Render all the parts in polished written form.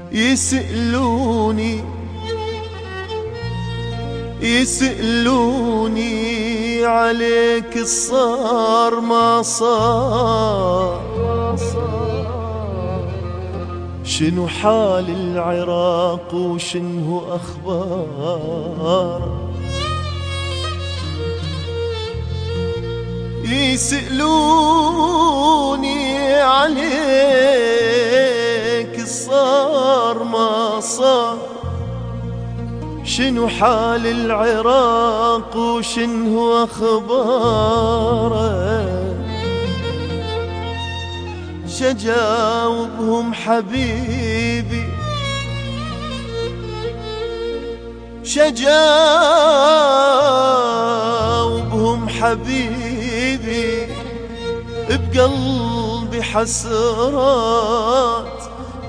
يسألوني عليك الصار ما صار، شنو حال العراق وشنو أخبار. يسألوني عليك الصار ما صار، شنو حال العراق وشنو أخباره. شجاوبهم حبيبي، شجاوبهم حبيبي، بقلبي حسرات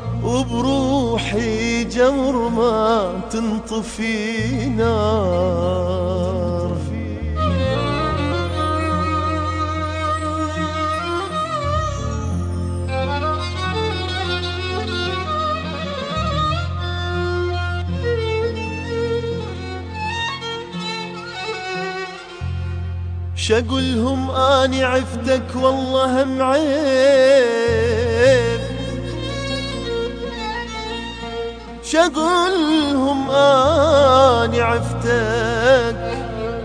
وبروحي جمر ما تنطفي نار. شقولهم اني عفتك والله هم عيب، شقولهم اني عفتك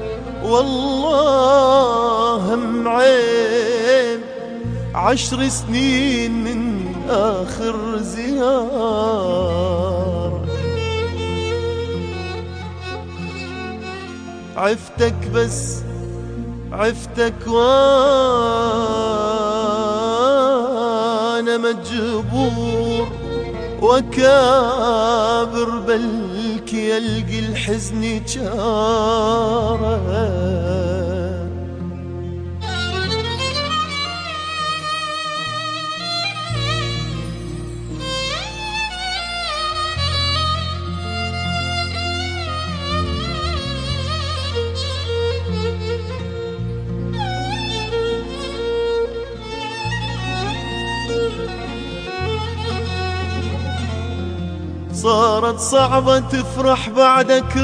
والله هم عيب. 10 سنين من اخر زيارة عفتك، بس عفتك وانا مجبور وكابر، بلكي يلقي الحزن جاره. صارت صعبة تفرح بعدك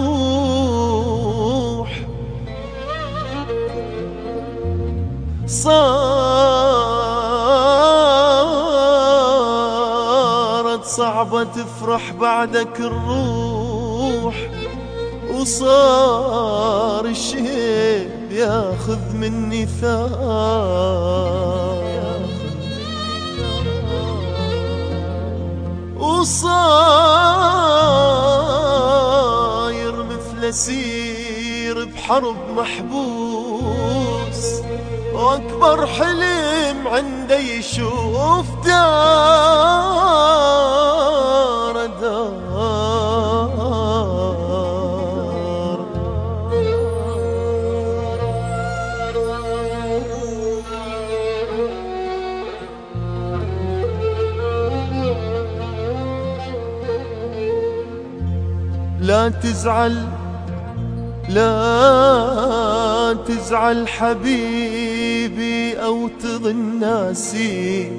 الروح، صارت صعبة تفرح بعدك الروح، وصار الشيب ياخذ مني ثار، وصاير مثل اسير بحرب محبوس، واكبر حلم عنده يشوف دار دار. لا تزعل لا تزعل حبيبي أو تظن ناسيك،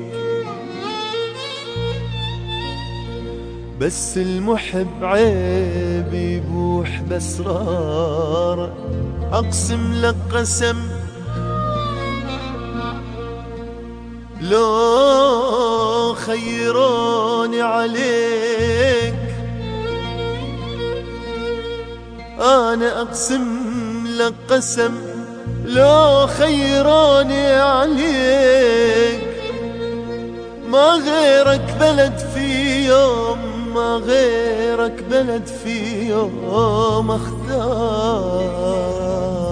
بس المحب عيب يبوح بأسراره. أقسم لك قسم لو خيروني عليك، أنا أقسم لك قسم لو خيروني عليك، ما غيرك بلد في يوم، ما غيرك بلد في يوم اختار.